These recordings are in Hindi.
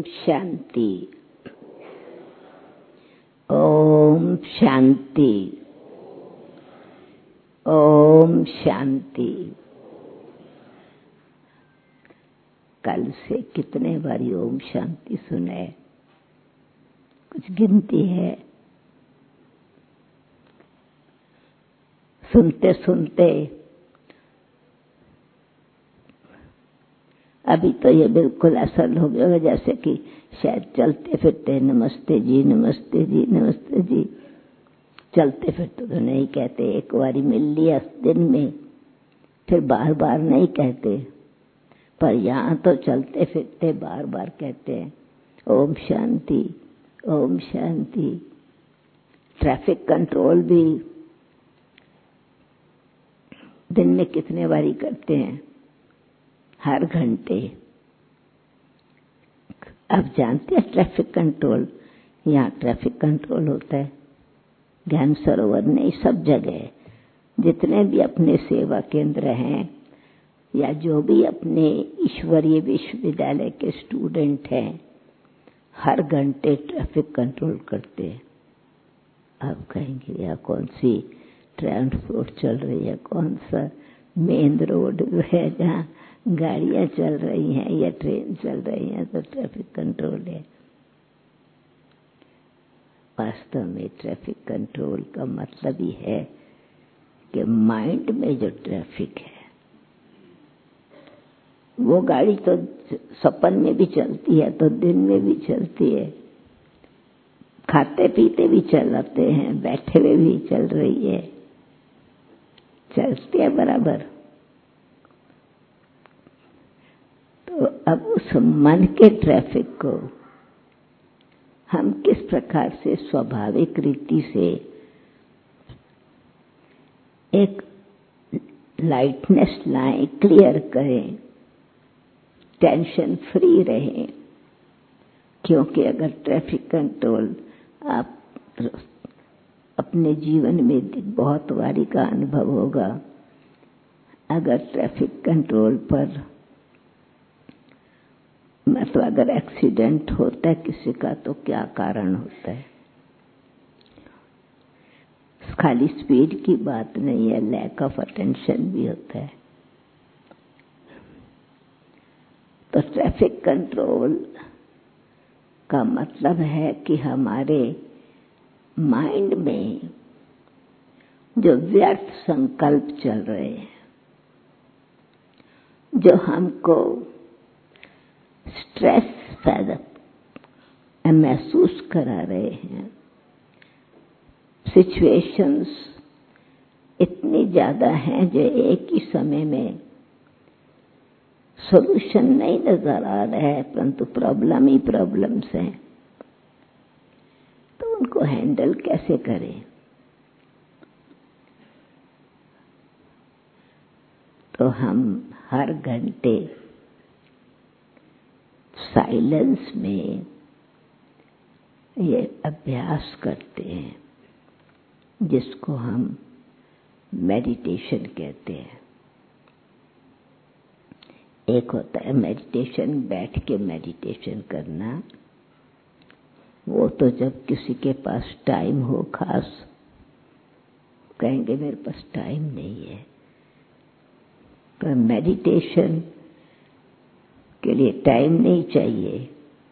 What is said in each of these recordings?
शांति। ओम शांति। ओम शांति। कल से कितने बारी ओम शांति सुने? कुछ गिनती है? सुनते सुनते अभी तो ये बिल्कुल असल हो गया, जैसे कि शायद चलते फिरते नमस्ते जी नमस्ते जी नमस्ते जी। चलते फिरते तो नहीं कहते, एक बारी मिल लिया दिन में, फिर बार बार नहीं कहते, पर यहाँ तो चलते फिरते बार बार कहते हैं ओम शांति ओम शांति। ट्रैफिक कंट्रोल भी दिन में कितने बारी करते हैं? हर घंटे। आप जानते हैं ट्रैफिक कंट्रोल, यहाँ ट्रैफिक कंट्रोल होता है ज्ञान सरोवर नहीं, सब जगह जितने भी अपने सेवा केंद्र हैं या जो भी अपने ईश्वरीय विश्वविद्यालय के स्टूडेंट हैं, हर घंटे ट्रैफिक कंट्रोल करते हैं। आप कहेंगे या कौन सी ट्रांसपोर्ट चल रही है, कौन सा मेन रोड है जहाँ गाड़ियां चल रही हैं या ट्रेन चल रही हैं तो ट्रैफिक कंट्रोल है। वास्तव में ट्रैफिक कंट्रोल का मतलब ही है कि माइंड में जो ट्रैफिक है वो गाड़ी तो सपन में भी चलती है तो दिन में भी चलती है, खाते पीते भी चलाते हैं, बैठे हुए भी चल रही है, चलती है बराबर। तो अब उस मन के ट्रैफिक को हम किस प्रकार से स्वाभाविक रीति से एक लाइटनेस लाएं, क्लियर करें, टेंशन फ्री रहें। क्योंकि अगर ट्रैफिक कंट्रोल आप अपने जीवन में बहुत बारी का अनुभव होगा, अगर ट्रैफिक कंट्रोल पर मतलब अगर एक्सीडेंट होता है किसी का तो क्या कारण होता है? खाली स्पीड की बात नहीं है, लैक ऑफ अटेंशन भी होता है। तो ट्रैफिक कंट्रोल का मतलब है कि हमारे माइंड में जो व्यर्थ संकल्प चल रहे हैं, जो हमको स्ट्रेस पैदा महसूस करा रहे हैं, सिचुएशंस इतनी ज्यादा हैं जो एक ही समय में सॉल्यूशन नहीं नजर आ रहा है, परंतु प्रॉब्लम ही प्रॉब्लम्स हैं। तो उनको हैंडल कैसे करें? तो हम हर घंटे साइलेंस में ये अभ्यास करते हैं जिसको हम मेडिटेशन कहते हैं। एक होता है मेडिटेशन, बैठ के मेडिटेशन करना, वो तो जब किसी के पास टाइम हो, खास कहेंगे मेरे पास टाइम नहीं है, पर मेडिटेशन के लिए टाइम नहीं चाहिए।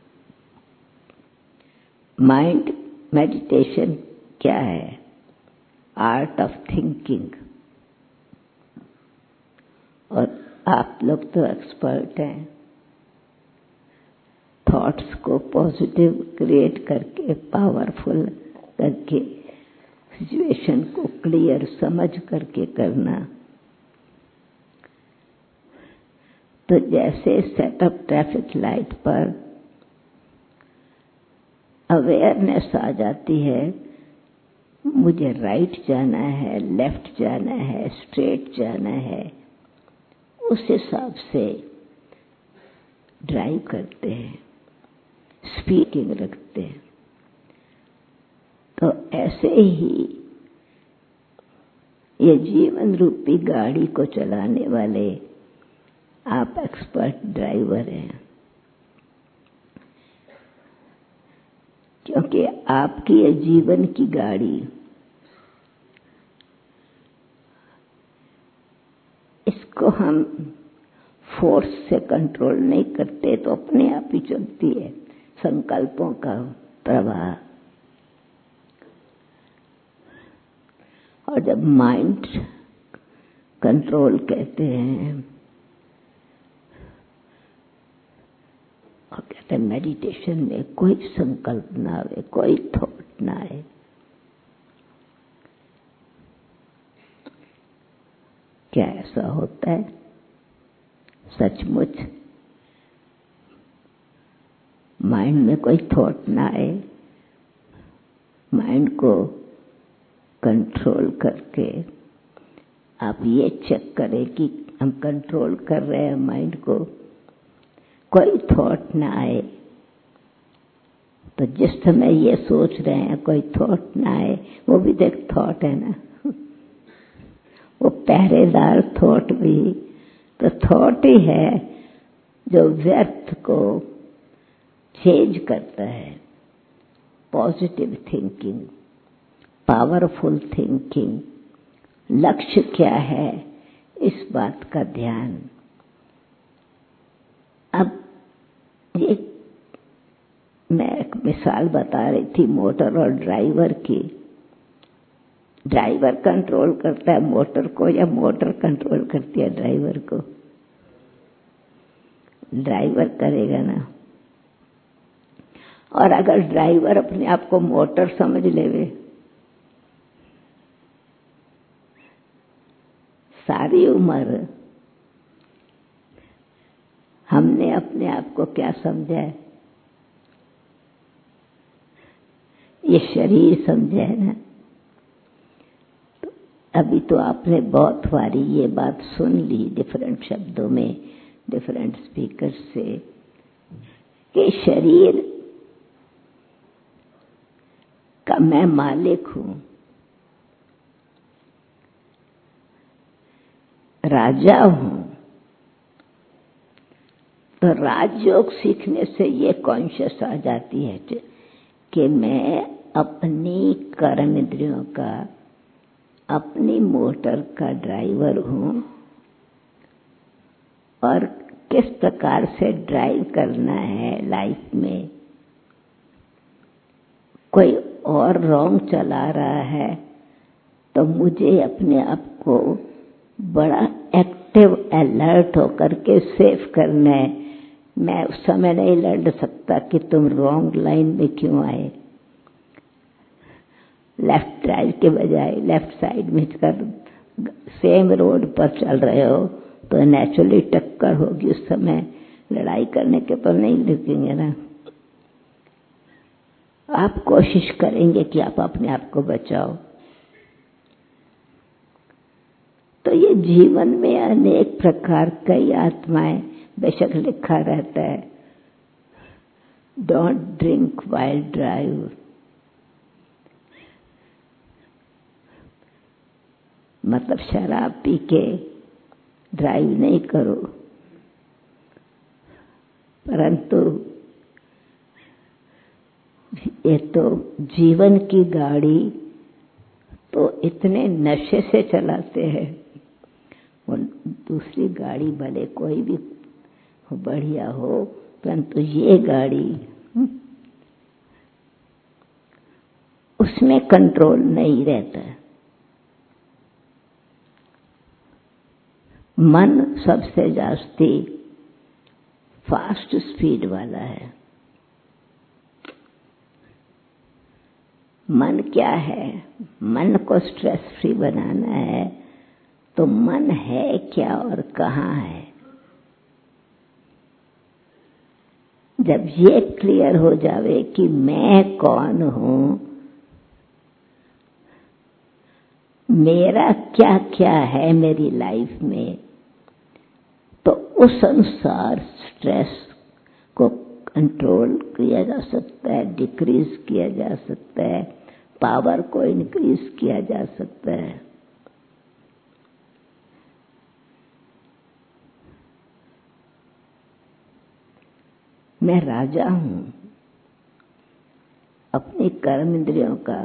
माइंड मेडिटेशन क्या है? Art of thinking. और आप लोग तो एक्सपर्ट हैं, थॉट्स को पॉजिटिव क्रिएट करके, पावरफुल करके, सिचुएशन को क्लियर समझ करके करना। तो जैसे सेटअप ट्रैफिक लाइट पर अवेयरनेस आ जाती है, मुझे राइट जाना है, लेफ्ट जाना है, स्ट्रेट जाना है, उस हिसाब से ड्राइव करते हैं, स्पीडिंग रखते हैं। तो ऐसे ही ये जीवन रूपी गाड़ी को चलाने वाले आप एक्सपर्ट ड्राइवर हैं। आपकी ये जीवन की गाड़ी, इसको हम फोर्स से कंट्रोल नहीं करते तो अपने आप ही चलती है, संकल्पों का प्रवाह। और जब माइंड कंट्रोल कहते हैं और कहते हैं मेडिटेशन में कोई संकल्प ना आए, कोई थॉट ना आए, क्या ऐसा होता है सचमुच? माइंड में कोई थॉट ना आए, माइंड को कंट्रोल करके आप ये चेक करें कि हम कंट्रोल कर रहे हैं माइंड को, कोई थॉट ना आए। तो जिस समय ये सोच रहे हैं कोई थॉट ना आए, वो भी तो एक थॉट है ना, वो पहरेदार थॉट भी तो थॉट ही है जो व्यर्थ को चेंज करता है। पॉजिटिव थिंकिंग, पावरफुल थिंकिंग, लक्ष्य क्या है इस बात का ध्यान। अब ये मैं एक मिसाल बता रही थी मोटर और ड्राइवर की। ड्राइवर कंट्रोल करता है मोटर को या मोटर कंट्रोल करती है ड्राइवर को? ड्राइवर करेगा ना। और अगर ड्राइवर अपने आप को मोटर समझ लेवे, सारी उम्र हमने अपने आप को क्या समझा है? ये शरीर समझा है ना। तो अभी तो आपने बहुत बारी ये बात सुन ली डिफरेंट शब्दों में, डिफरेंट स्पीकर से, कि शरीर का मैं मालिक हूं, राजा हूं। तो राजयोग सीखने से ये कॉन्शियस आ जाती है कि मैं अपनी कर्म इंद्रियों का, अपनी मोटर का ड्राइवर हूं और किस प्रकार से ड्राइव करना है लाइफ में। कोई और रॉन्ग चला रहा है तो मुझे अपने आप को बड़ा एक्टिव अलर्ट होकर के सेव करना है। मैं उस समय नहीं लड़ सकता कि तुम रॉन्ग लाइन में क्यों आए, लेफ्ट ड्राइव के बजाय लेफ्ट साइड में कर सेम रोड पर चल रहे हो तो नेचुरली टक्कर होगी। उस समय लड़ाई करने के पर नहीं रुकेंगे ना। आप कोशिश करेंगे कि आप अपने आप को बचाओ। तो ये जीवन में अनेक प्रकार कई आत्माएं, बेशक लिखा रहता है डोंट ड्रिंक व्हाइल ड्राइव, मतलब शराब पी के ड्राइव नहीं करो, परंतु ये तो जीवन की गाड़ी तो इतने नशे से चलाते हैं। वो दूसरी गाड़ी भले कोई भी बढ़िया हो, परंतु ये गाड़ी उसमें कंट्रोल नहीं रहता। मन सबसे जास्ती फास्ट स्पीड वाला है। मन क्या है? मन को स्ट्रेस फ्री बनाना है। तो मन है क्या और कहाँ है? जब ये क्लियर हो जावे कि मैं कौन हूं, मेरा क्या क्या है मेरी लाइफ में, तो उस अनुसार स्ट्रेस को कंट्रोल किया जा सकता है, डिक्रीज किया जा सकता है, पावर को इंक्रीज किया जा सकता है। मैं राजा हूं अपनी कर्म इंद्रियों का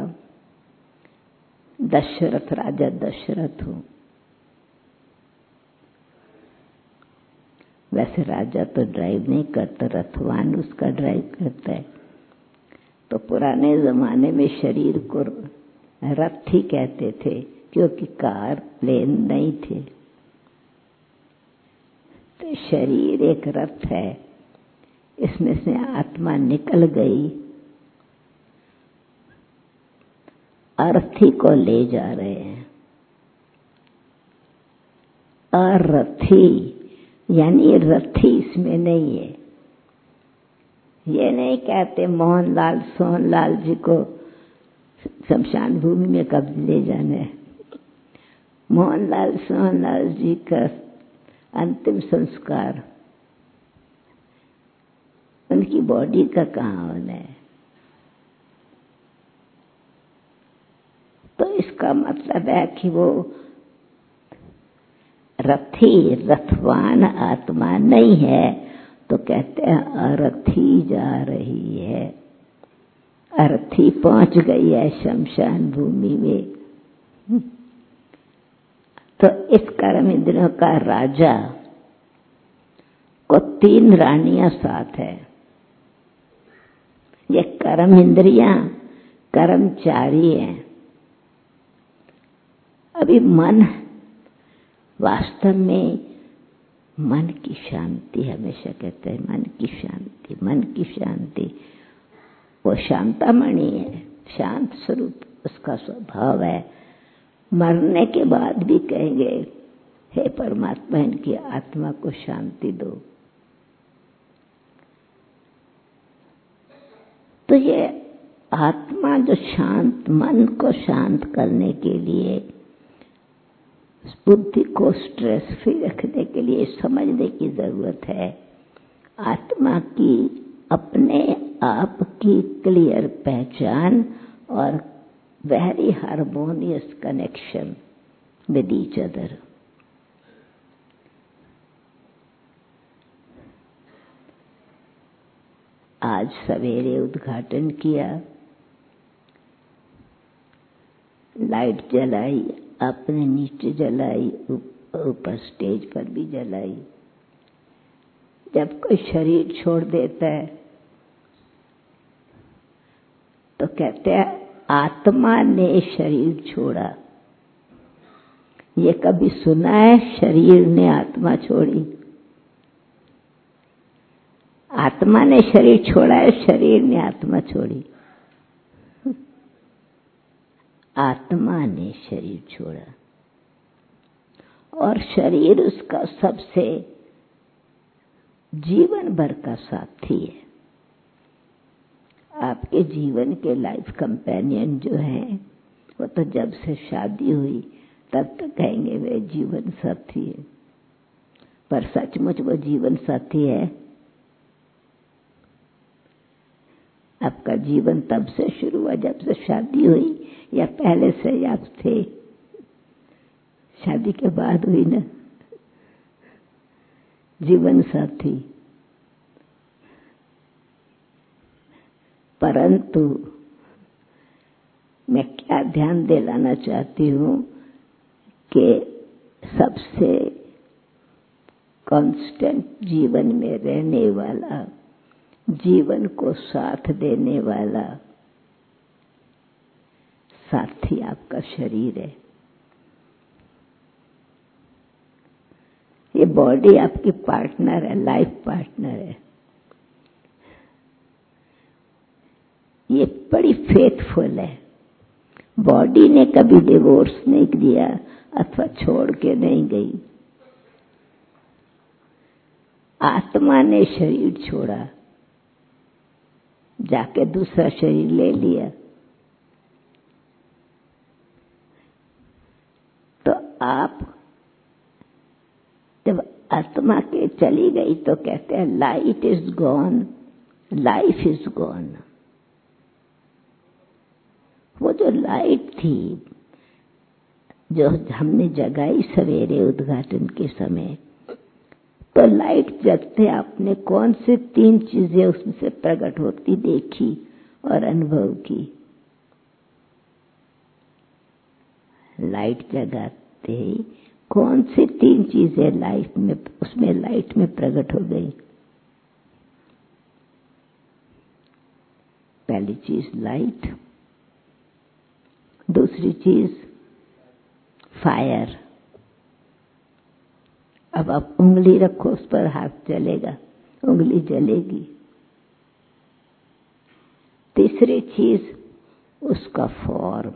दशरथ, राजा दशरथ हो। वैसे राजा तो ड्राइव नहीं करता, रथवान उसका ड्राइव करता है। तो पुराने जमाने में शरीर को रथ ही कहते थे, क्योंकि कार प्लेन नहीं थे। तो शरीर एक रथ है, इसमें से आत्मा निकल गई, अर्थी को ले जा रहे हैं। अरथी यानी रथी इसमें नहीं है। ये नहीं कहते मोहनलाल सोहनलाल जी को शमशान भूमि में कब ले जाना है। मोहनलाल सोहनलाल जी का अंतिम संस्कार उनकी बॉडी का कहाँ होना है। तो इसका मतलब है कि वो रथी, रथवान आत्मा नहीं है। तो कहते हैं अरथी जा रही है, अरथी पहुंच गई है शमशान भूमि में। तो इस कर्म इंद्रियों का राजा को 3 रानियां साथ है। ये कर्म इंद्रियां कर्मचारी हैं। अभी मन वास्तव में मन की शांति, हमेशा कहते हैं मन की शांति, मन की शांति। वो शांतामणि है, शांत स्वरूप उसका स्वभाव है। मरने के बाद भी कहेंगे हे परमात्मा इनकी आत्मा को शांति दो। तो ये आत्मा जो शांत, मन को शांत करने के लिए, बुद्धि को स्ट्रेस फ्री रखने के लिए समझने की जरूरत है आत्मा की अपने आप की क्लियर पहचान और very harmonious connection with each other. आज सवेरे उद्घाटन किया, लाइट जलाई, अपने नीचे जलाई, ऊपर स्टेज पर भी जलाई। जब कोई शरीर छोड़ देता है तो कहते हैं आत्मा ने शरीर छोड़ा। ये कभी सुना है शरीर ने आत्मा छोड़ी? आत्मा ने शरीर छोड़ा है, शरीर ने आत्मा छोड़ी। आत्मा ने शरीर छोड़ा और शरीर उसका सबसे जीवन भर का साथी है। आपके जीवन के लाइफ कंपेनियन जो हैं, वो तो जब से शादी हुई तब तक कहेंगे वे जीवन साथी है, पर सचमुच वो जीवन साथी है? आपका जीवन तब से शुरू हुआ जब से शादी हुई, या पहले से आप थे? शादी के बाद हुई ना जीवन साथी। परंतु मैं क्या ध्यान दिलाना चाहती हूँ कि सबसे कांस्टेंट जीवन में रहने वाला, जीवन को साथ देने वाला साथी आपका शरीर है। ये बॉडी आपकी पार्टनर है, लाइफ पार्टनर है। ये बड़ी फेथफुल है। बॉडी ने कभी डिवोर्स नहीं दिया अथवा छोड़ के नहीं गई। आत्मा ने शरीर छोड़ा, जाके दूसरा शरीर ले लिया। तो आप जब आत्मा के चली गई तो कहते हैं light is gone, life is gone. वो जो लाइट थी जो हमने जगाई सवेरे उद्घाटन के समय, तो लाइट जगते आपने कौन सी 3 चीजें उसमें से प्रकट होती देखी? और अनुभव की। लाइट जगाते ही कौन सी 3 चीजें लाइफ में, उसमें लाइट में प्रकट हो गई? पहली चीज लाइट, दूसरी चीज फायर। अब आप उंगली रखो उस पर, हाथ जलेगा, उंगली जलेगी। तीसरी चीज उसका फॉर्म,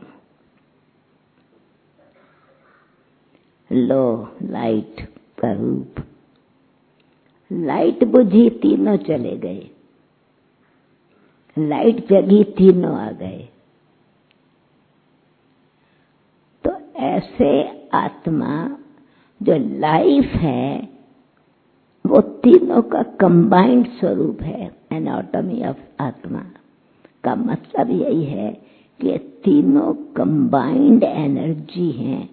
लो लाइट का रूप। लाइट बुझी, तीनों चले गए। लाइट जगी, तीनों आ गए। तो ऐसे आत्मा जो लाइफ है वो तीनों का कंबाइंड स्वरूप है। एनाटॉमी ऑफ आत्मा का मतलब यही है कि तीनों कंबाइंड एनर्जी हैं।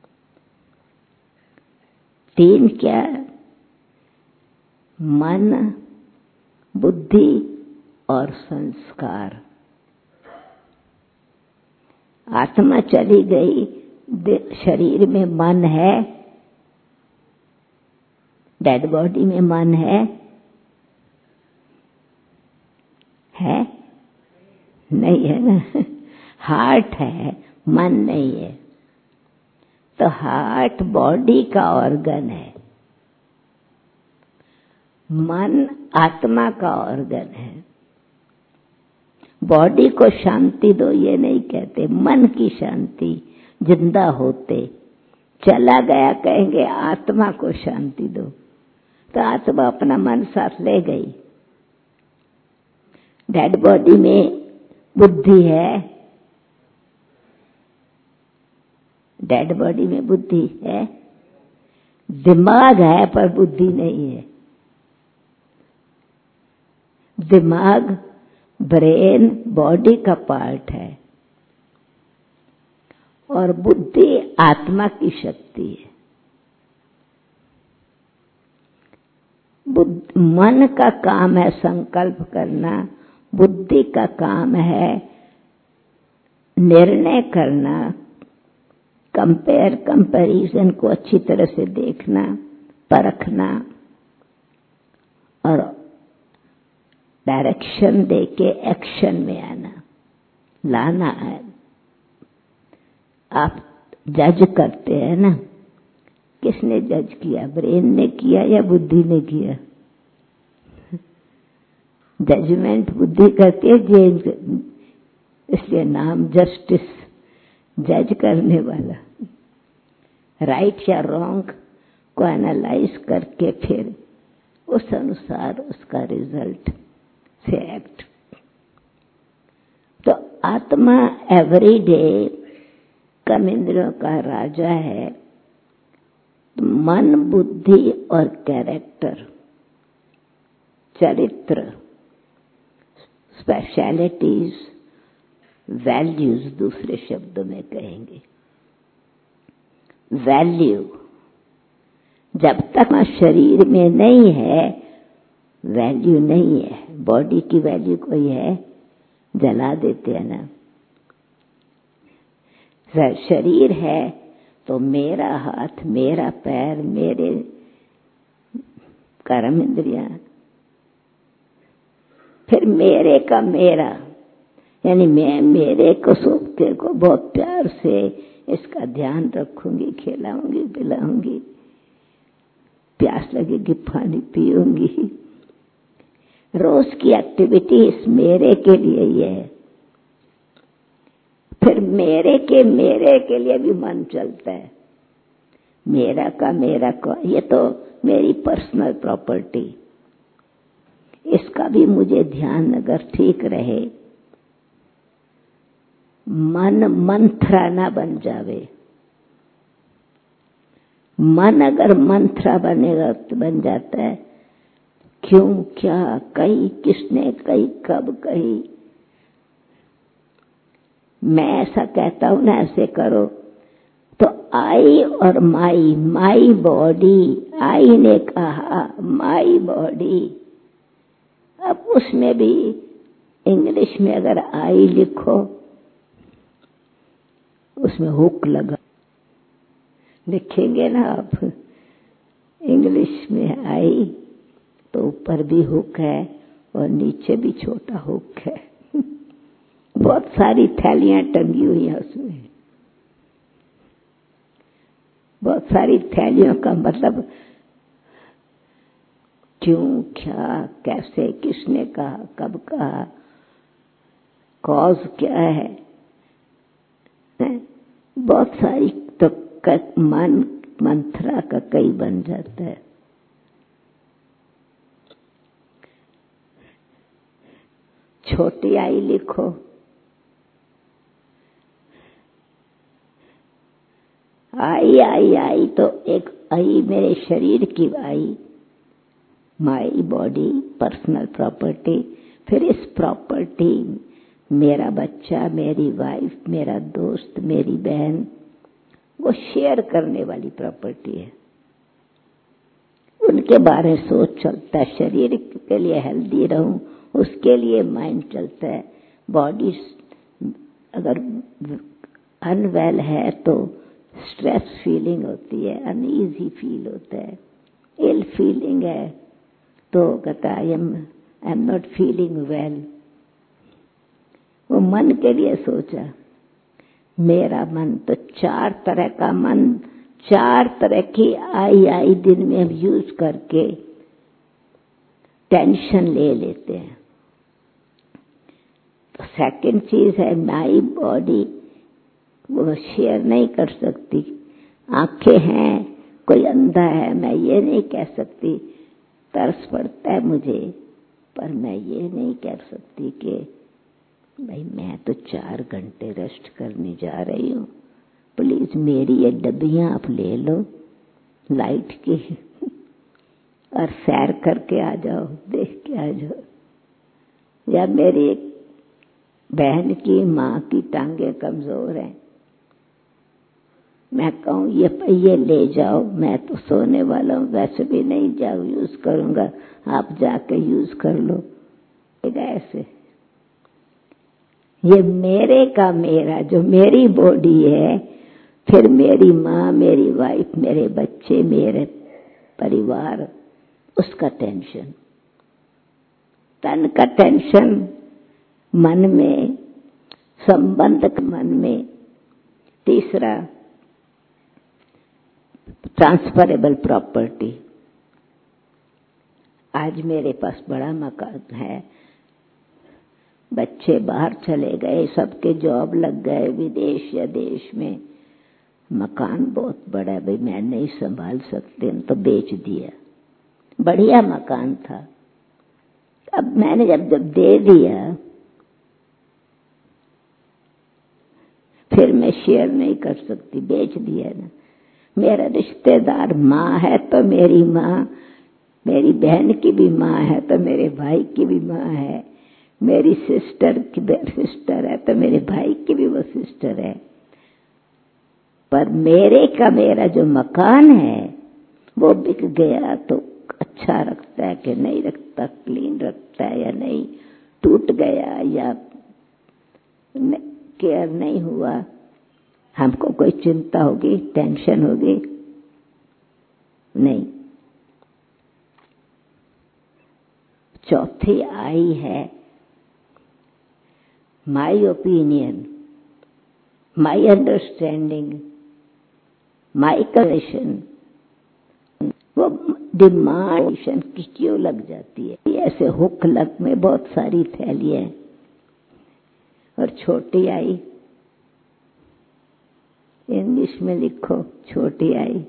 3 क्या? मन, बुद्धि और संस्कार। आत्मा चली गई, शरीर में मन है, डेड बॉडी में मन है नहीं है ना? हार्ट है, मन नहीं है। तो हार्ट बॉडी का ऑर्गन है, मन आत्मा का ऑर्गन है। बॉडी को शांति दो ये नहीं कहते, मन की शांति। जिंदा होते चला गया कहेंगे आत्मा को शांति दो, तो आत्मा अपना मन साथ ले गई। डेड बॉडी में बुद्धि है, डेड बॉडी में बुद्धि है, दिमाग है पर बुद्धि नहीं है। दिमाग ब्रेन बॉडी का पार्ट है और बुद्धि आत्मा की शक्ति है। मन का काम है संकल्प करना, बुद्धि का काम है निर्णय करना, कंपैरिजन को अच्छी तरह से देखना, परखना और डायरेक्शन देके एक्शन में आना, लाना है। आप जज करते हैं ना, किसने जज किया? ब्रेन ने किया या बुद्धि ने किया? जजमेंट बुद्धि करती है, इसलिए नाम जस्टिस, जज करने वाला। राइट या रॉन्ग को एनालाइज करके फिर उस अनुसार उसका रिजल्ट से एक्ट। तो आत्मा एवरी डे कर्म इंद्रियों का राजा है। मन, बुद्धि और कैरेक्टर, चरित्र, स्पेशलिटीज, वैल्यूज दूसरे शब्दों में कहेंगे। वैल्यू जब तक शरीर में नहीं है, वैल्यू नहीं है। बॉडी की वैल्यू कोई है? जला देते हैं ना। शरीर है तो मेरा हाथ, मेरा पैर, मेरे कर्म इंद्रियां, फिर मेरे का मेरा, यानी मैं मेरे को सोचते को बहुत प्यार से इसका ध्यान रखूंगी, खिलाऊंगी, पिलाऊंगी, प्यास लगेगी पानी पीऊंगी। रोज की एक्टिविटी इस मेरे के लिए ही है। फिर मेरे के लिए भी मन चलता है। मेरा का मेरा को, ये तो मेरी पर्सनल प्रॉपर्टी, इसका भी मुझे ध्यान अगर ठीक रहे, मन मंथरा ना बन जावे। मन अगर मंथरा बनेगा तो बन जाता है क्यों, क्या, कही, किसने कही, कब कही, मैं ऐसा कहता हूं ना ऐसे करो। तो आई और माई, माई बॉडी, आई ने कहा माई बॉडी, अब उसमें भी इंग्लिश में अगर आई लिखो उसमें हुक लगा, लिखेंगे ना आप इंग्लिश में आई तो ऊपर भी हुक है और नीचे भी छोटा हुक है। बहुत सारी थैलियां टंगी हुई हैं उसमें। बहुत सारी थैलियों का मतलब क्यों, क्या, कैसे, किसने कहा, कब कहा, कॉज क्या है? बहुत सारी तो मंत्रा का कई बन जाता है। छोटी आई लिखो, आई आई आई तो एक आई मेरे शरीर की I, my body, personal property. फिर इस प्रॉपर्टी मेरा बच्चा, मेरी वाइफ, मेरा दोस्त, मेरी बहन, वो शेयर करने वाली प्रॉपर्टी है। उनके बारे में सोच चलता है, शरीर के लिए हेल्दी रहूं उसके लिए माइंड चलता है। बॉडी अगर अनवेल है तो स्ट्रेस फीलिंग होती है, अनईजी फील होता है, इल फीलिंग है तो कहता I am not feeling well. वो मन के लिए सोचा। मेरा मन तो 4 तरह का मन, 4 तरह की आई दिन में हम यूज करके टेंशन ले लेते हैं। तो सेकंड चीज है माई बॉडी, वो शेयर नहीं कर सकती। आंखें हैं, कोई अंधा है, मैं ये नहीं कह सकती, तरस पड़ता है मुझे, पर मैं ये नहीं कह सकती कि भाई मैं तो 4 घंटे रेस्ट करने जा रही हूँ, प्लीज मेरी ये डब्बियां आप ले लो लाइट की और सैर करके आ जाओ, देख के आ जाओ। या मेरी एक बहन की माँ की टांगे कमजोर हैं, मैं कहूँ ये ले जाओ, मैं तो सोने वाला हूँ, वैसे भी नहीं जाओ यूज करूंगा, आप जाके यूज कर लो। ऐसे ये मेरे का मेरा, जो मेरी बॉडी है, फिर मेरी माँ, मेरी वाइफ, मेरे बच्चे, मेरे परिवार, उसका टेंशन, तन का टेंशन मन में, संबंध मन में। तीसरा ट्रांसफरेबल प्रॉपर्टी। आज मेरे पास बड़ा मकान है, बच्चे बाहर चले गए, सबके जॉब लग गए विदेश या देश में, मकान बहुत बड़ा है, भाई मैं नहीं संभाल सकते, तो बेच दिया। बढ़िया मकान था, अब मैंने जब दे दिया फिर मैं शेयर नहीं कर सकती, बेच दिया ना। मेरा रिश्तेदार माँ है तो मेरी माँ, मेरी बहन की भी माँ है तो मेरे भाई की भी माँ है, मेरी सिस्टर की सिस्टर है तो मेरे भाई की भी वो सिस्टर है। पर मेरे का मेरा जो मकान है वो बिक गया तो अच्छा रखता है कि नहीं रखता, क्लीन रखता है या नहीं, टूट गया या केयर नहीं हुआ, हमको कोई चिंता होगी, टेंशन होगी? नहीं। चौथी आई है my opinion, my understanding, my condition. वो डिमांड की क्यों लग जाती है? ऐसे हुक लग में बहुत सारी थैलियां। और छोटी आई, इंग्लिश में लिखो छोटी आई,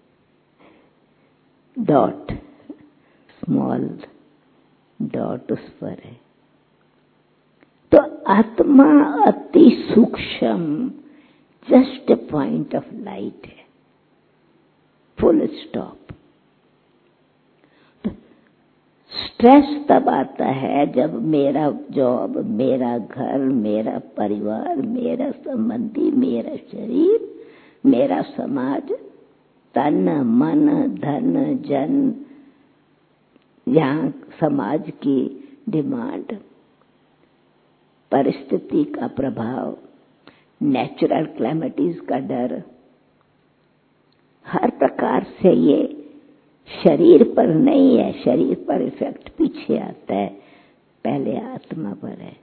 डॉट, स्मॉल डॉट उस पर है। तो आत्मा अति सूक्ष्म, just a point of light है, फुल स्टॉप। स्ट्रेस तब आता है जब मेरा जॉब, मेरा घर, मेरा परिवार, मेरा संबंधी, मेरा शरीर, मेरा समाज, तन मन धन जन, यहाँ समाज की डिमांड, परिस्थिति का प्रभाव, नेचुरल क्लैमिटीज का डर, हर प्रकार से ये शरीर पर नहीं है, शरीर पर इफेक्ट पीछे आता है, पहले आत्मा पर है।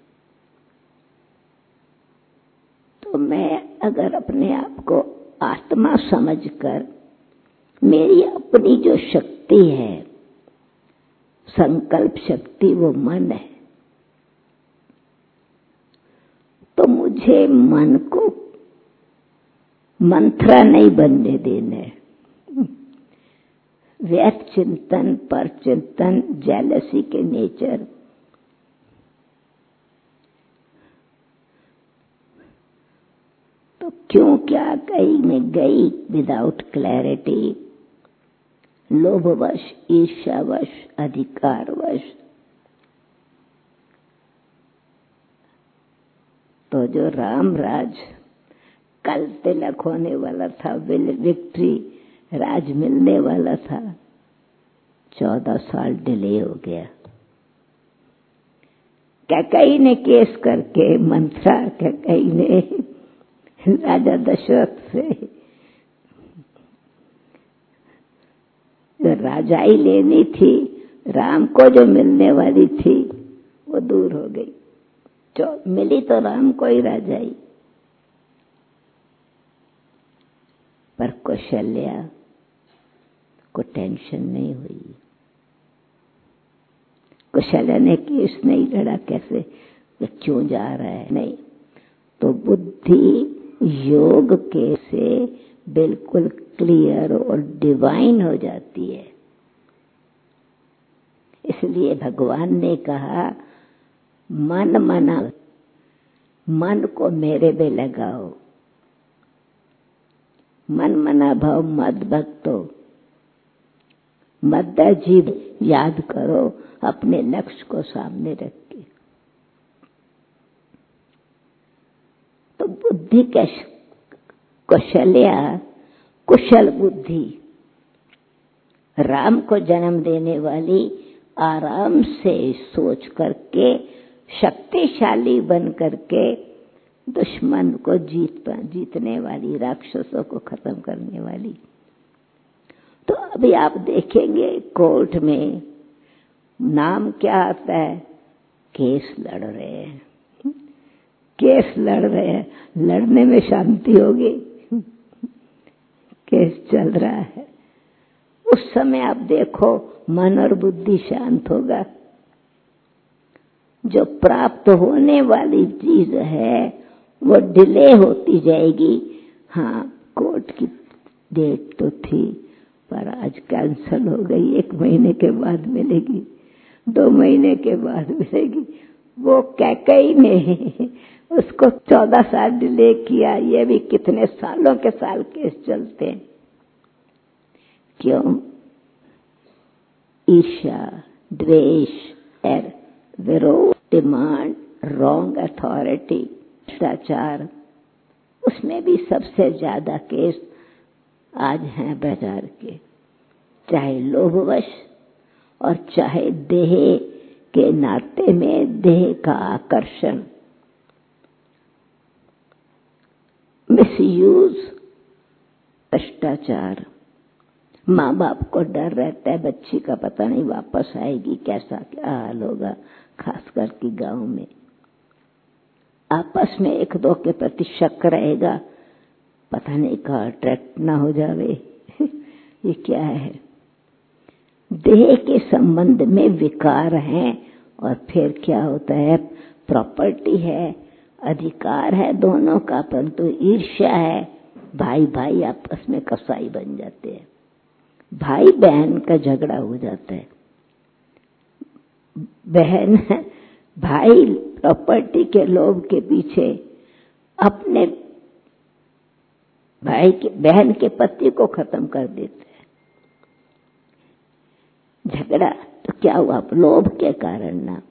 तो मैं अगर अपने आप को आत्मा समझकर, मेरी अपनी जो शक्ति है, संकल्प शक्ति, वो मन है, तो मुझे मन को मंथरा नहीं बनने देना है। व्यर्थ चिंतन, पर चिंतन, जेलसी के नेचर, तो क्यों क्या कहीं में गई विदाउट क्लैरिटी, लोभवश, ईर्ष्यावश, अधिकारवश। तो जो राम राज कल तिलक होने वाला था, विक्ट्री राज मिलने वाला था, 14 साल डिले हो गया। कैकेयी ने केस करके, मंथरा कैकेयी ने राजा दशरथ से जो राजाई लेनी थी, राम को जो मिलने वाली थी, वो दूर हो गई। जो मिली तो राम को ही राजाई, पर कौशल्या को टेंशन नहीं हुई। कौशल्या ने केस नहीं लड़ा, कैसे क्यों जा रहा है, नहीं। तो बुद्धि योग के से बिल्कुल क्लियर और डिवाइन हो जाती है। इसलिए भगवान ने कहा, मन मना, मन को मेरे में लगाओ, मन मना भव मद भक्तो, मद जीव याद करो, अपने लक्ष्य को सामने रख के। तो बुद्धि का कौशल्या, कुशल बुद्धि, राम को जन्म देने वाली, आराम से सोच करके, शक्तिशाली बन करके दुश्मन को जीतने वाली, राक्षसों को खत्म करने वाली। तो अभी आप देखेंगे कोर्ट में नाम क्या आता है, केस लड़ रहे हैं, केस लड़ रहे हैं, लड़ने में शांति होगी, केस चल रहा है। उस समय आप देखो मन और बुद्धि शांत होगा। जो प्राप्त होने वाली चीज है वो डिले होती जाएगी। हाँ, कोर्ट की डेट तो थी पर आज कैंसल हो गई, 1 महीने के बाद मिलेगी, 2 महीने के बाद मिलेगी। वो कैकेयी ने उसको 14 साल डिले किया, ये भी कितने सालों के साल केस चलते हैं। क्यों? ईर्ष्या, द्वेष, विरोध, डिमांड, रॉन्ग अथॉरिटी, भ्रष्टाचार, उसमें भी सबसे ज्यादा केस आज हैं बाजार के, चाहे लोभवश और चाहे देह के नाते में देह का आकर्षण, मिसयूज, भ्रष्टाचार। माँ बाप को डर रहता है बच्ची का पता नहीं वापस आएगी, कैसा क्या हाल होगा, खासकर कि गांव में आपस में एक दो के प्रति शक रहेगा, पता नहीं कहाँ अट्रैक्ट ना हो जावे। ये क्या है? देह के संबंध में विकार हैं और फिर क्या होता है, प्रॉपर्टी है, अधिकार है दोनों का, परंतु ईर्ष्या है, भाई भाई आपस में कसाई बन जाते हैं, भाई बहन का झगड़ा हो जाता है। बहन भाई प्रॉपर्टी के लोभ के पीछे अपने भाई के बहन के पति को खत्म कर देते हैं। झगड़ा तो क्या हुआ, लोभ के कारण ना।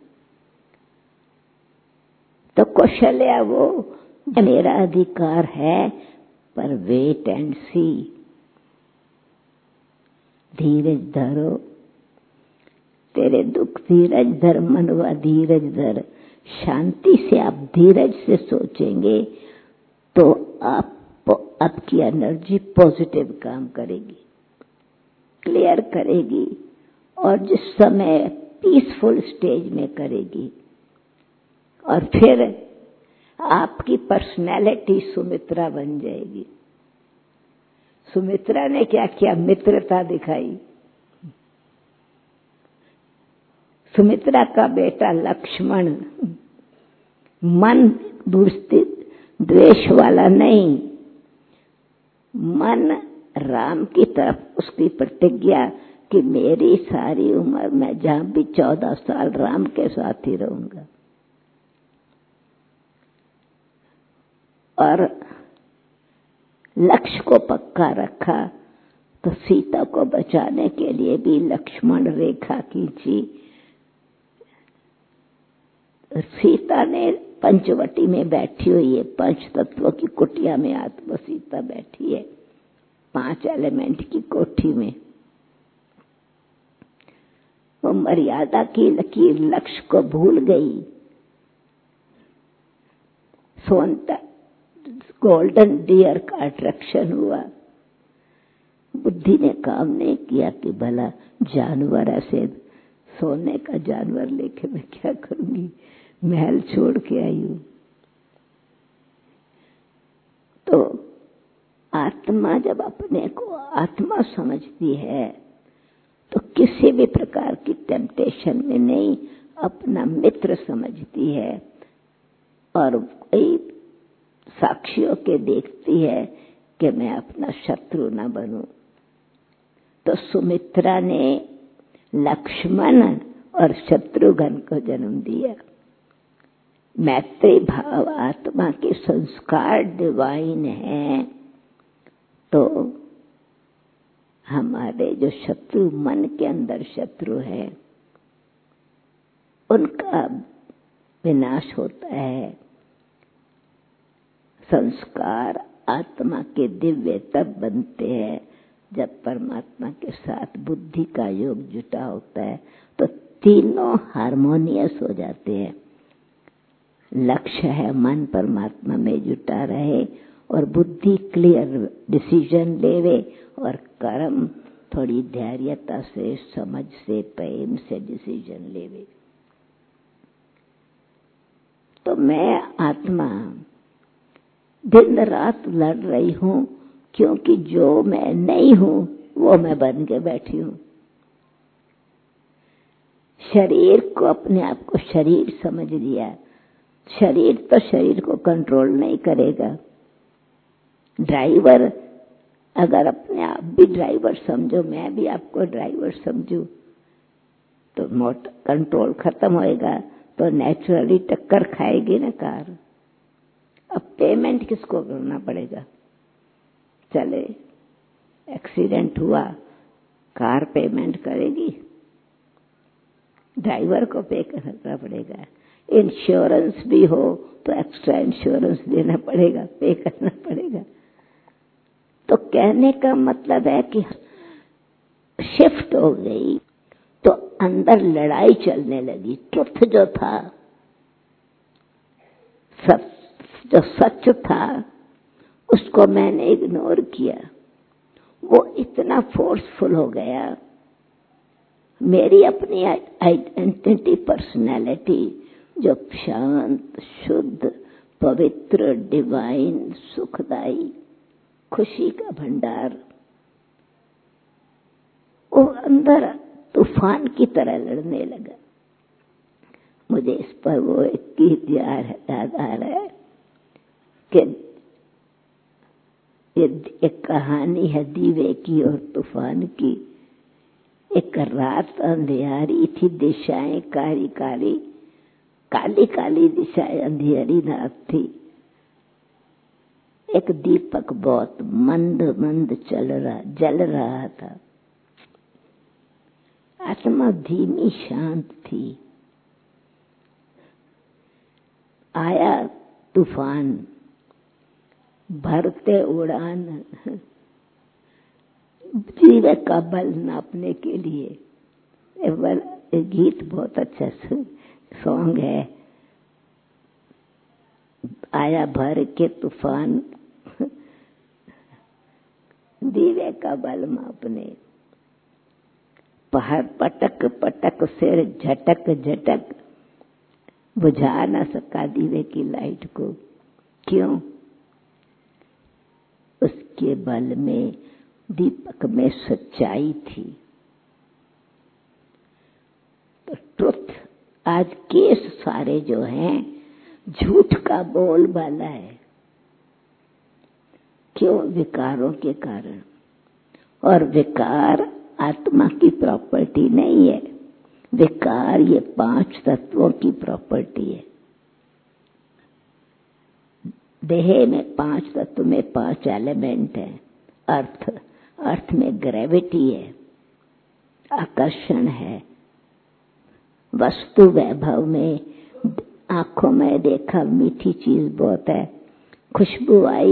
तो कौशल्या वो मेरा अधिकार है, पर वेट एंड सी, धीरज धरो, तेरे दुख धीरज धर, मनवा धीरज धर, शांति से आप धीरज से सोचेंगे तो आपकी एनर्जी पॉजिटिव काम करेगी, क्लियर करेगी, और जिस समय पीसफुल स्टेज में करेगी। और फिर आपकी पर्सनैलिटी सुमित्रा बन जाएगी। सुमित्रा ने क्या किया? मित्रता दिखाई। सुमित्रा का बेटा लक्ष्मण मन द्वेष वाला नहीं, मन राम की तरफ उसकी प्रतिज्ञा कि मेरी सारी उम्र मैं जहां भी 14 साल राम के साथ ही रहूंगा। और लक्ष्य को पक्का रखा। तो सीता को बचाने के लिए भी लक्ष्मण रेखा खींची। सीता ने पंचवटी में बैठी हुई है, 5 तत्वों की कुटिया में आत्मा सीता बैठी है, 5 एलिमेंट की कोठी में। वो मर्यादा की लकीर लक्ष्य को भूल गई। सोनता गोल्डन डियर का अट्रैक्शन हुआ। बुद्धि ने काम नहीं किया कि भला जानवर ऐसे सोने का जानवर लेके मैं क्या करूंगी, महल छोड़ के आई हूं। तो आत्मा जब अपने को आत्मा समझती है तो किसी भी प्रकार की टेम्पटेशन में नहीं, अपना मित्र समझती है और वही साक्षियों के देखती है कि मैं अपना शत्रु न बनूं। तो सुमित्रा ने लक्ष्मण और शत्रुघ्न को जन्म दिया। मैत्री भाव आत्मा के संस्कार डिवाइन हैं। तो हमारे जो शत्रु मन के अंदर शत्रु है उनका विनाश होता है। संस्कार आत्मा के दिव्य तब बनते हैं जब परमात्मा के साथ बुद्धि का योग जुटा होता है, तो तीनों हार्मोनियस हो जाते हैं। लक्ष्य है मन परमात्मा में जुटा रहे और बुद्धि क्लियर डिसीजन लेवे और कर्म थोड़ी धैर्यता से, समझ से, प्रेम से डिसीजन लेवे। तो मैं आत्मा दिन रात लड़ रही हूं क्योंकि जो मैं नहीं हूं वो मैं बन के बैठी हूं। शरीर को, अपने आप को शरीर समझ लिया। शरीर तो शरीर को कंट्रोल नहीं करेगा। ड्राइवर अगर अपने आप भी ड्राइवर समझो, मैं भी आपको ड्राइवर समझूं, तो मोटर कंट्रोल खत्म होएगा तो नेचुरली टक्कर खाएगी ना कार। अब पेमेंट किसको करना पड़ेगा? चले एक्सीडेंट हुआ, कार पेमेंट करेगी, ड्राइवर को पे करना पड़ेगा। इंश्योरेंस भी हो तो एक्स्ट्रा इंश्योरेंस देना पड़ेगा, पे करना पड़ेगा। तो कहने का मतलब है कि शिफ्ट हो गई तो अंदर लड़ाई चलने लगी। ट्रुथ जो था, सब जो सच था, उसको मैंने इग्नोर किया। वो इतना फोर्सफुल हो गया। मेरी अपनी आइडेंटिटी, पर्सनैलिटी जो शांत, शुद्ध, पवित्र, डिवाइन, सुखदाई, खुशी का भंडार, वो अंदर तूफान की तरह लड़ने लगा। मुझे इस पर वो एक गीत याद आ रहा है कि एक कहानी है दीवे की और तूफान की। एक रात अंधियारी थी, दिशाएं काली काली, काली काली दिशाएं, अंधियारी रात थी। एक दीपक बहुत मंद मंद जल रहा था। आत्मा धीमी शांत थी। आया तूफान, भरते उड़ान, जीव का बल नापने के लिए। गीत बहुत अच्छा सॉन्ग है। आया भर के तूफान, दीवे का बल मापने, पहाड़ पटक पटक सिर झटक झटक, बुझा न सका दीवे की लाइट को। क्यों? उसके बल में, दीपक में सच्चाई थी। तो ट्रुथ, आज केस सारे जो हैं झूठ का बोलबाला है। क्यों? विकारों के कारण। और विकार आत्मा की प्रॉपर्टी नहीं है, विकार ये 5 तत्वों की प्रॉपर्टी है। देह में 5 तत्व में 5 एलिमेंट है। अर्थ में ग्रेविटी है, आकर्षण है। वस्तु वैभव में आंखों में देखा मीठी चीज बहुत है, खुशबू आई,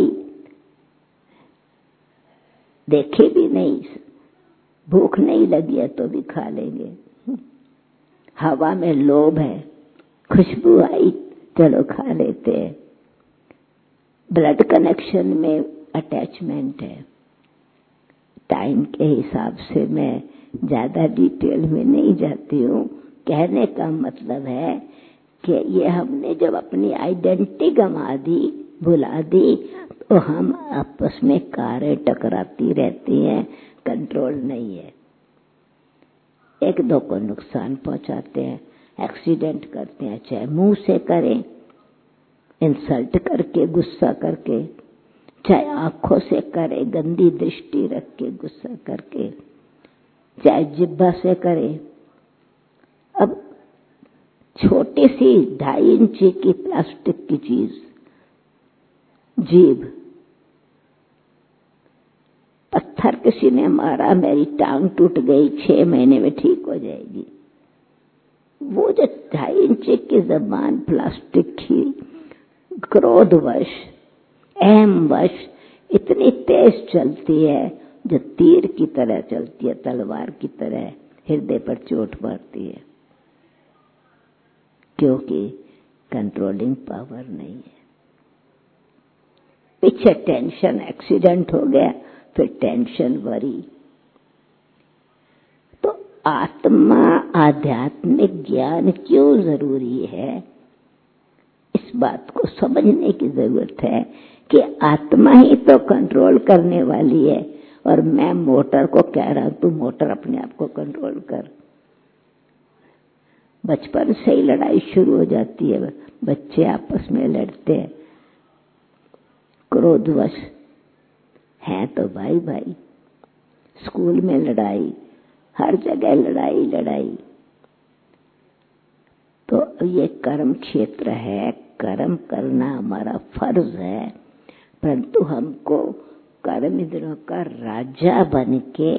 देखे भी नहीं, भूख नहीं लगी है तो भी खा लेंगे। हवा में लोभ है, खुशबू आई चलो खा लेते हैं। ब्लड कनेक्शन में अटैचमेंट है। टाइम के हिसाब से मैं ज्यादा डिटेल में नहीं जाती हूँ। कहने का मतलब है कि ये हमने जब अपनी आइडेंटिटी गंवा दी, भुला दी, तो हम आपस में कारें टकराती रहती हैं, कंट्रोल नहीं है। एक दो को नुकसान पहुंचाते हैं, एक्सीडेंट करते हैं, चाहे मुंह से करें, इंसल्ट करके, गुस्सा करके, चाहे आंखों से करे, गंदी दृष्टि रख के गुस्सा करके, चाहे जिह्वा से करे। अब छोटी सी 2.5 इंच की प्लास्टिक की चीज, जीभ, पत्थर किसी ने मारा, मेरी टांग टूट गई, 6 महीने में ठीक हो जाएगी। वो जो 2.5 इंच की जबान प्लास्टिक की, क्रोधवश, अहमवश इतनी तेज चलती है, जो तीर की तरह चलती है, तलवार की तरह हृदय पर चोट मारती है, क्योंकि कंट्रोलिंग पावर नहीं है। पीछे टेंशन, एक्सीडेंट हो गया, फिर टेंशन, वरी। तो आत्मा, आध्यात्मिक ज्ञान क्यों जरूरी है, इस बात को समझने की जरूरत है कि आत्मा ही तो कंट्रोल करने वाली है, और मैं मोटर को कह रहा हूं तू मोटर अपने आप को कंट्रोल कर। बचपन से ही लड़ाई शुरू हो जाती है, बच्चे आपस में लड़ते हैं, क्रोधवश है तो भाई भाई, स्कूल में लड़ाई, हर जगह लड़ाई लड़ाई। तो ये कर्म क्षेत्र है, कर्म करना हमारा फर्ज है, परंतु हमको कर्म इंद्रियों का राजा बन के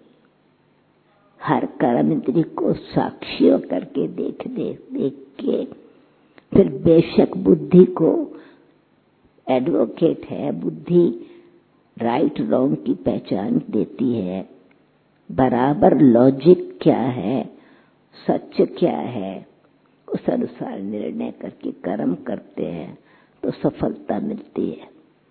हर कर्म इंद्रिय को साक्षियों करके देख के, फिर बेशक बुद्धि को, एडवोकेट है बुद्धि, राइट रॉन्ग की पहचान देती है, बराबर लॉजिक क्या है, सच क्या है, उस अनुसार निर्णय करके कर्म करते हैं तो सफलता मिलती है।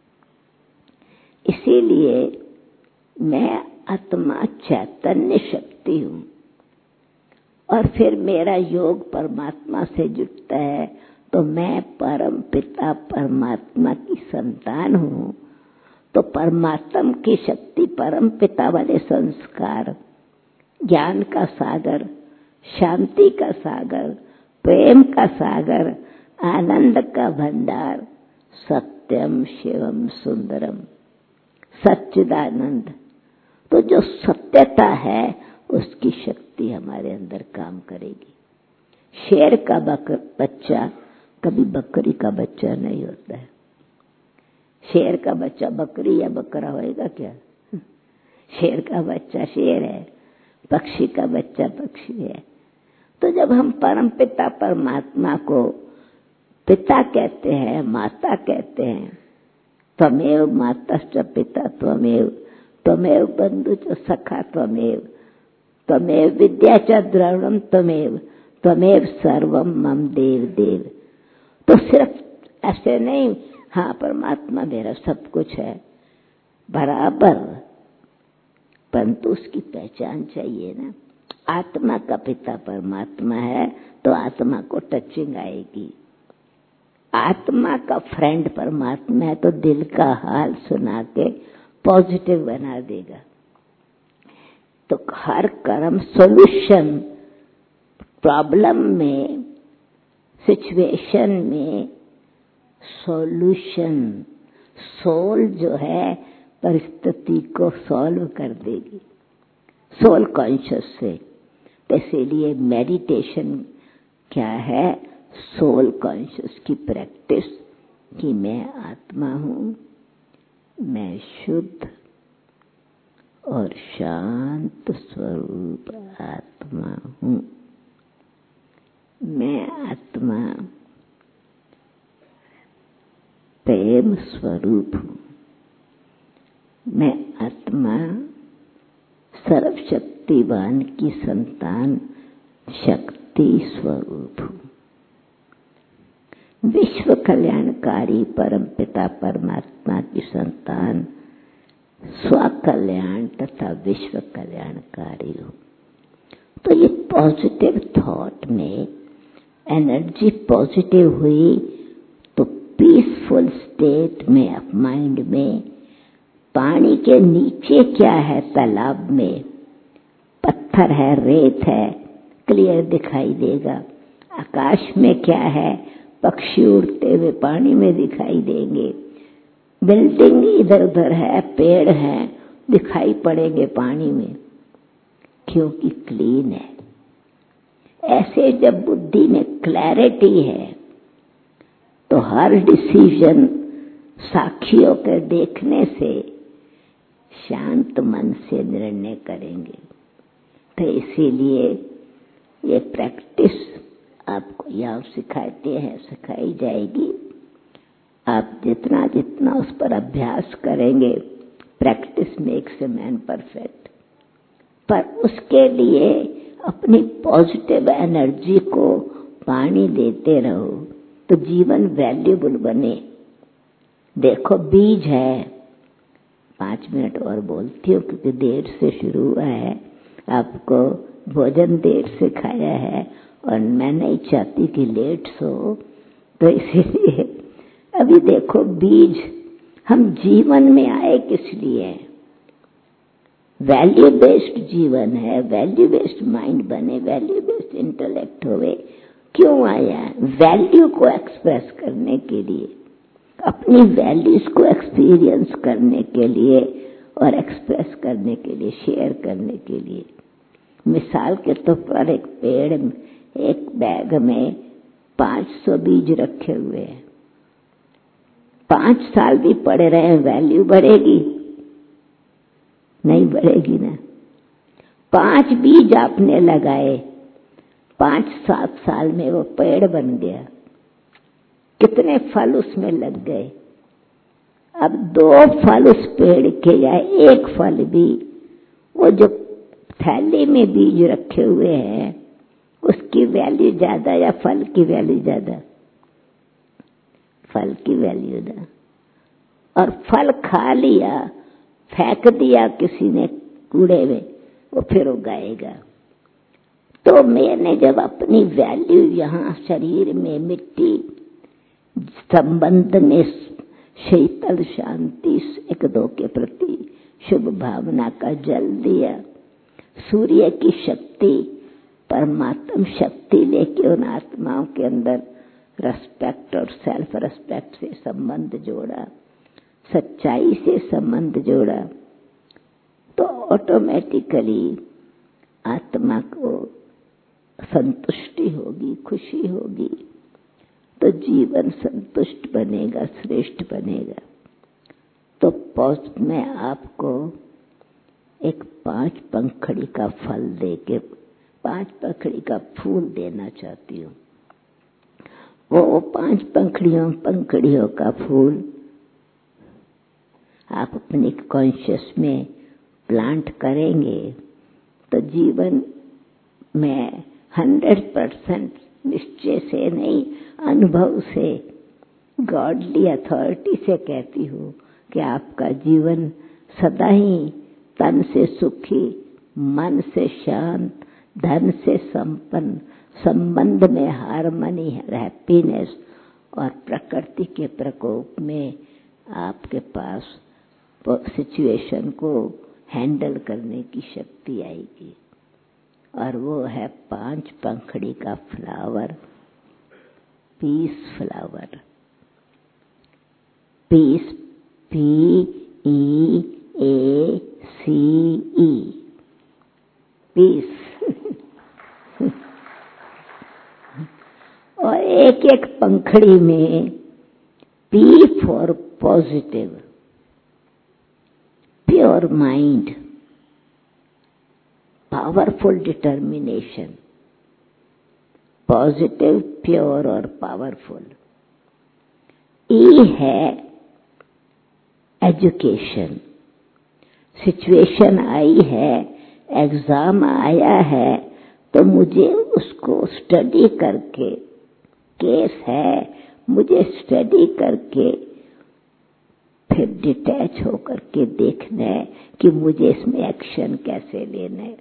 इसीलिए मैं आत्मा चैतन्य शक्ति हूं, और फिर मेरा योग परमात्मा से जुड़ता है, तो मैं परम पिता परमात्मा की संतान हूं। तो परमात्मा की शक्ति, परम पिता वाले संस्कार, ज्ञान का सागर, शांति का सागर, प्रेम का सागर, आनंद का भंडार, सत्यम शिवम सुंदरम, सच्चिदानंद। तो जो सत्यता है उसकी शक्ति हमारे अंदर काम करेगी। शेर का बच्चा कभी बकरी का बच्चा नहीं होता है। शेर का बच्चा बकरी या बकरा होएगा क्या? शेर का बच्चा शेर है, पक्षी का बच्चा पक्षी है। तो जब हम परम पिता परमात्मा को पिता कहते हैं, माता कहते हैं, त्वमेव मातश्च पिता त्वमेव, त्वमेव बंधु च सखा त्वमेव, त्वमेव विद्या च द्रविणम त्वमेव, त्वमेव सर्वम मम देव देव। तो सिर्फ ऐसे नहीं हाँ, परमात्मा मेरा सब कुछ है बराबर, परंतु उसकी पहचान चाहिए ना। आत्मा का पिता परमात्मा है तो आत्मा को टचिंग आएगी। आत्मा का फ्रेंड परमात्मा है तो दिल का हाल सुना के पॉजिटिव बना देगा। तो हर कर्म सॉल्यूशन, प्रॉब्लम में, सिचुएशन में सॉल्यूशन, सोल जो है परिस्थिति को सॉल्व कर देगी, सोल कॉन्शियस से। तो इसीलिए मेडिटेशन क्या है? सोल कॉन्शियस की प्रैक्टिस, कि मैं आत्मा हूँ, मैं शुद्ध और शांत स्वरूप आत्मा हूँ। मैं आत्मा प्रेम स्वरूप हूँ। मैं आत्मा सर्वशक्तिवान की संतान शक्ति स्वरूप हूँ। विश्व कल्याणकारी परमपिता परमात्मा की संतान स्वकल्याण तथा विश्व कल्याणकारी हूँ। तो ये पॉजिटिव थॉट में एनर्जी पॉजिटिव हुई तो पीसफुल स्टेट में ऑफ माइंड में, पानी के नीचे क्या है? तालाब में पत्थर है, रेत है, क्लियर दिखाई देगा। आकाश में क्या है? पक्षी उड़ते हुए पानी में दिखाई देंगे। बिल्डिंग इधर उधर है, पेड़ है, दिखाई पड़ेंगे पानी में, क्योंकि क्लीन है। ऐसे जब बुद्धि में क्लैरिटी है तो हर डिसीजन साक्षियों के देखने से शांत मन से निर्णय करेंगे। तो इसीलिए ये प्रैक्टिस आपको यहाँ सिखाते हैं, सिखाई जाएगी। आप जितना जितना उस पर अभ्यास करेंगे, practice makes a man perfect. पर उसके लिए अपनी पॉजिटिव एनर्जी को पानी देते रहो तो जीवन वैल्यूबल बने। देखो, बीज है, 5 मिनट और बोलती हूँ क्योंकि देर से शुरू हुआ है, आपको भोजन देर से खाया है और मैं नहीं चाहती कि लेट सो, तो इसीलिए अभी देखो, बीज हम जीवन में आए किस लिए? वैल्यू बेस्ड जीवन है, वैल्यू बेस्ड माइंड बने, वैल्यू बेस्ड इंटेलेक्ट होवे। क्यों आया? वैल्यू को एक्सप्रेस करने के लिए, अपनी वैल्यूज को एक्सपीरियंस करने के लिए और एक्सप्रेस करने के लिए, शेयर करने के लिए। मिसाल के तौर पर एक पेड़, एक बैग में 500 बीज रखे हुए हैं, 5 साल भी पड़े रहे, वैल्यू बढ़ेगी? नहीं बढ़ेगी ना। 5 बीज आपने लगाए, 5-7 साल में वो पेड़ बन गया, कितने फल उसमें लग गए। अब 2 फल उस पेड़ के या 1 फल भी, वो जो थैली में बीज रखे हुए हैं उसकी वैल्यू ज्यादा या फल की वैल्यू ज्यादा? फल की वैल्यू ना। और फल खा लिया, फेंक दिया किसी ने कूड़े में, वो फिर उगाएगा। तो मैंने जब अपनी वैल्यू यहाँ शरीर में, मिट्टी संबंध में शीतल शांति एक दो के प्रति शुभ भावना का जल दिया, सूर्य की शक्ति, परमात्म शक्ति लेके उन आत्माओं के अंदर रेस्पेक्ट और सेल्फ रेस्पेक्ट से संबंध जोड़ा, सच्चाई से संबंध जोड़ा, तो ऑटोमेटिकली आत्मा को संतुष्टि होगी, खुशी होगी, तो जीवन संतुष्ट बनेगा, श्रेष्ठ बनेगा। तो पोस्ट में आपको एक 5 पंखड़ी का फल देके 5 पंखड़ी का फूल देना चाहती हूँ। वो 5 पंखड़ियों का फूल आप अपने कॉन्शियस में प्लांट करेंगे तो जीवन में 100% निश्चय से नहीं, अनुभव से गॉडली अथॉरिटी से कहती हूँ कि आपका जीवन सदा ही तन से सुखी, मन से शांत, धन से संपन्न, संबंध में हार्मनी, हैप्पीनेस और प्रकृति के प्रकोप में आपके पास सिचुएशन को हैंडल करने की शक्ति आएगी। और वो है 5 पंखड़ी का flower, peace flower. Peace, PEACE, peace. और एक एक पंखड़ी में P for positive, pure mind, powerful determination, positive, pure और पावरफुल। E है एजुकेशन, सिचुएशन आई है, एग्जाम आया है तो मुझे उसको स्टडी करके, केस है मुझे स्टडी करके फिर डिटैच होकर के देखना है कि मुझे इसमें एक्शन कैसे लेना है।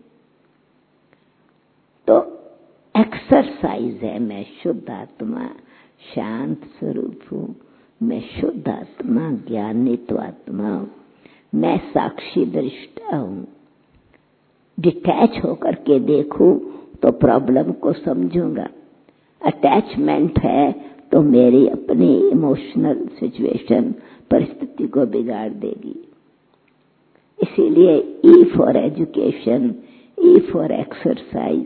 तो एक्सरसाइज है। मैं शुद्ध आत्मा, शांत स्वरूप हूँ, मैं शुद्ध आत्मा, ज्ञानित आत्मा हूँ, मैं साक्षी दृष्टा हूँ। डिटैच होकर के देखूं तो प्रॉब्लम को समझूंगा। अटैचमेंट है तो मेरी अपनी इमोशनल सिचुएशन, परिस्थिति को बिगाड़ देगी। इसीलिए E for education, E for exercise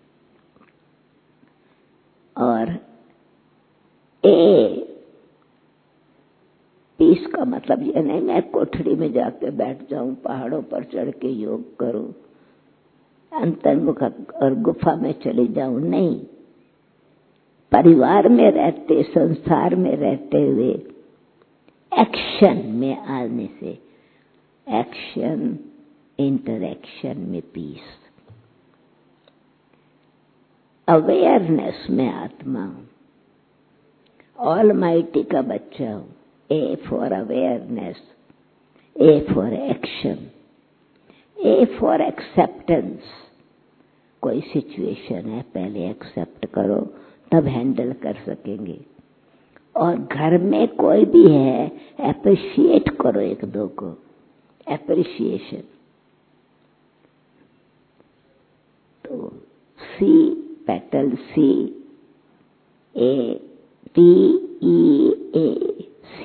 और A, पीस का मतलब ये नहीं मैं कोठड़ी में जाके बैठ जाऊं, पहाड़ों पर चढ़ के योग करूं, अंतर्मुख और गुफा में चली जाऊं, नहीं। परिवार में रहते, संसार में रहते हुए एक्शन में आने से, एक्शन इंटरैक्शन में पीस। अवेयरनेस में आत्मा हूं, ऑलमाइटी का बच्चा हूं। A for awareness, A for action, A for acceptance. कोई सिचुएशन है पहले एक्सेप्ट करो तब हैंडल कर सकेंगे। और घर में कोई भी है एप्रिशिएट करो एक दो को, एप्रिशिएशन। तो C, पेटल C, APEAC,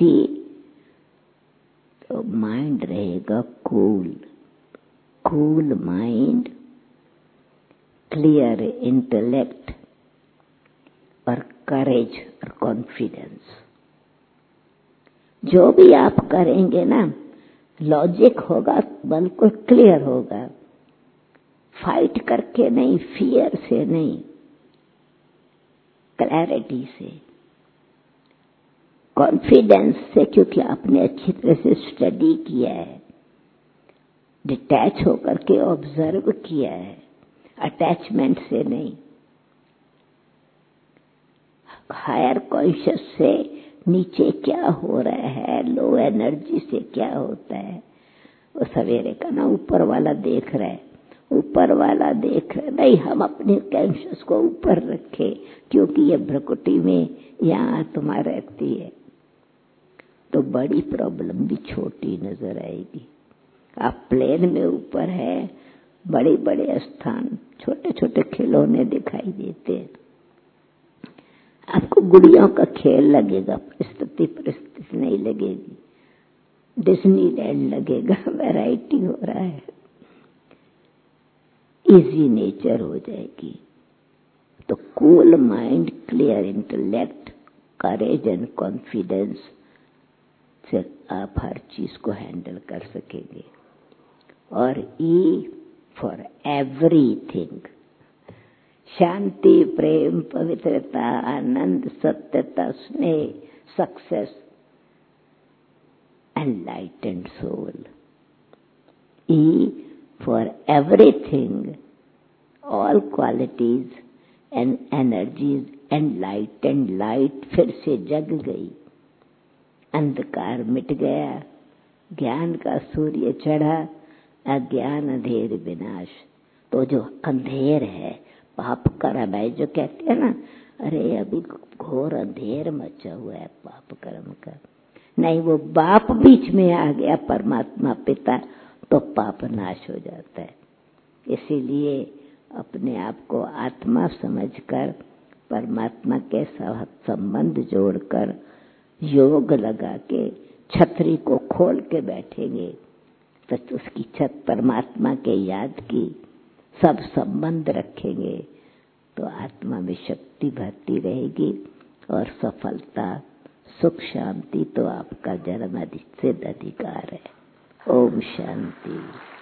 तो माइंड रहेगा cool, cool mind, clear intellect और करेज और कॉन्फिडेंस। जो भी आप करेंगे ना, लॉजिक होगा, बिल्कुल क्लियर होगा। फाइट करके नहीं, फियर से नहीं, क्लैरिटी से, कॉन्फिडेंस से, क्योंकि आपने अच्छी तरह से स्टडी किया है, डिटैच होकर के ऑब्जर्व किया है, अटैचमेंट से नहीं। हायर कॉन्शियस से नीचे क्या हो रहा है, लो एनर्जी से क्या होता है, वो सवेरे का ना ऊपर वाला देख रहा है, ऊपर वाला देख रहा है। नहीं, हम अपने कॉन्शियस को ऊपर रखे, क्योंकि ये भ्रकुटी में यहाँ आत्मा रहती है, तो बड़ी प्रॉब्लम भी छोटी नजर आएगी। आप प्लेन में ऊपर है, बड़े बड़े स्थान, छोटे छोटे खिलौने दिखाई देते हैं। आपको गुड़ियों का खेल लगेगा, परिस्थिति नहीं लगेगी, डिज्नीलैंड लगेगा, वैरायटी हो रहा है, इजी नेचर हो जाएगी। तो cool mind, clear intellect, courage and confidence से आप हर चीज को हैंडल कर सकेंगे। और E फॉर एवरीथिंग, शांति, प्रेम, पवित्रता, आनंद, सत्यता, स्नेह, success, enlightened soul. E for everything, all qualities and energies enlightened, light फिर से जग गई, अंधकार मिट गया, ज्ञान का सूर्य चढ़ा, अज्ञान अंधेर विनाश। तो जो अंधेर है, पाप कर्म है, जो कहते हैं ना, अरे अभी घोर अंधेर मचा हुआ है पाप कर्म का, नहीं, वो बाप बीच में आ गया, परमात्मा पिता, तो पाप नाश हो जाता है। इसीलिए अपने आप को आत्मा समझकर परमात्मा के साथ संबंध जोड़कर योग लगा के छतरी को खोल के बैठेंगे तो उसकी छत परमात्मा के याद की सब संबंध रखेंगे तो आत्मा में शक्ति भरती रहेगी और सफलता, सुख, शांति तो आपका जन्म सिद्ध अधिकार है। ओम शांति।